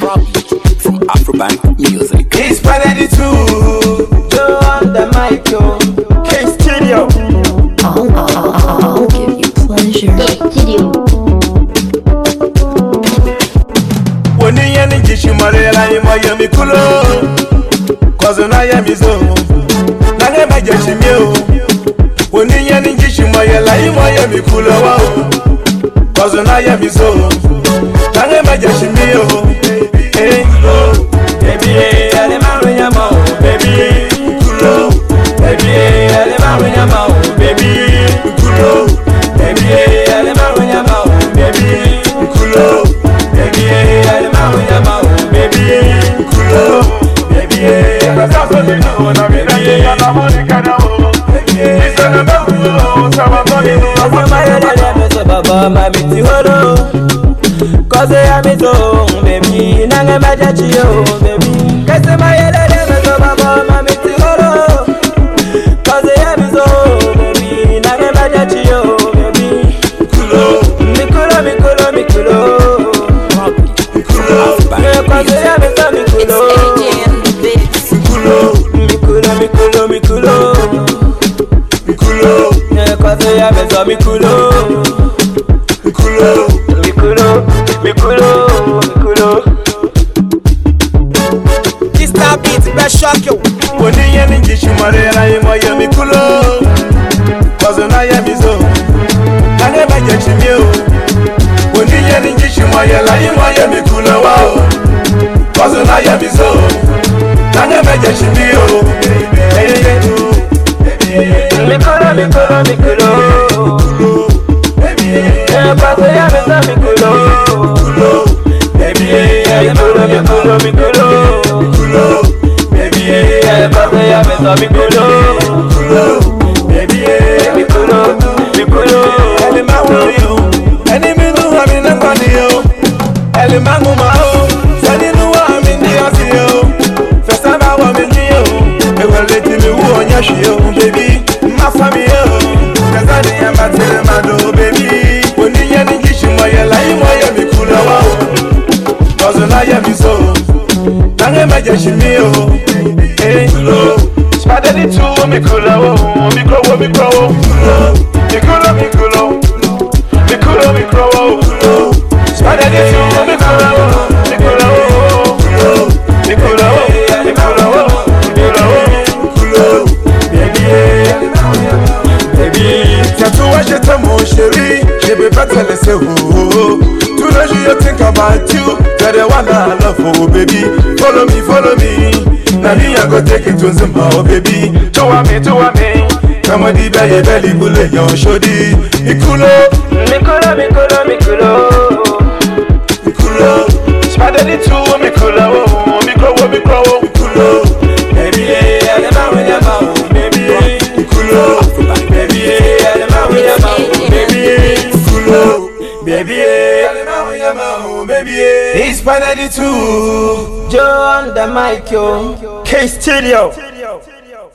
from Afrobank Music. It's Panady 2. Joe on the mic, yo. K Studio. I'll give you pleasure. Studio. When you hear me, you marry like my yummy culo. Cause I am his own. Nanga my jashimio. When you hear me, you marry like my yummy culo. Cause I am his own. Nanga my jashimio. Hey, baby, I am marrying your mom, baby. Culo, baby, I am marrying your mom, baby. Culo, baby, I am marrying your mom, baby. Culo, baby, I am marrying your mom, baby. Culo, baby, I am marrying your mom, baby. Cause I am it home, baby. Nanga majachi yo, baby. Cause my head is a baba, mami tihoro. Cause I am it home, baby. Nanga majachi yo, baby. Culo, Mikulo, mikulo, mikulo. Cause I am it home, mikulo. culo, Mikulo, mikulo, mikulo. culo, Cause I am it home, mikulo. culo. Mikulo. This now beat will shock you. When you hear me, you marry like my yummy culo. Cause I am his own. I never get you. When you hear me, you marry like my yummy culo. Cause I am his own. I never get you. Mikulo. Cause I am it home, mikulo. Baby, my family, cause I am a telemado, baby. When you hear me, you my life, my yummy culo. Cause I am his own. Nanga majashimio. Hey, Spadani 2, mikulo. Spadani 2, mikulo. Chérie, je vais pas te laisser, oh. Tous les jours je think about you. You're the one I love, oh baby. Follow me. Now me I go take it to Zimba, oh baby. To me. Come on, the belly bullet, yo, shodi. Mikulo. Spadani 2, mikulo. Baby, I am out with your mouth, baby. Mikulo. Baby, it's Panady 2. Joe on the mic, yo. K Studio.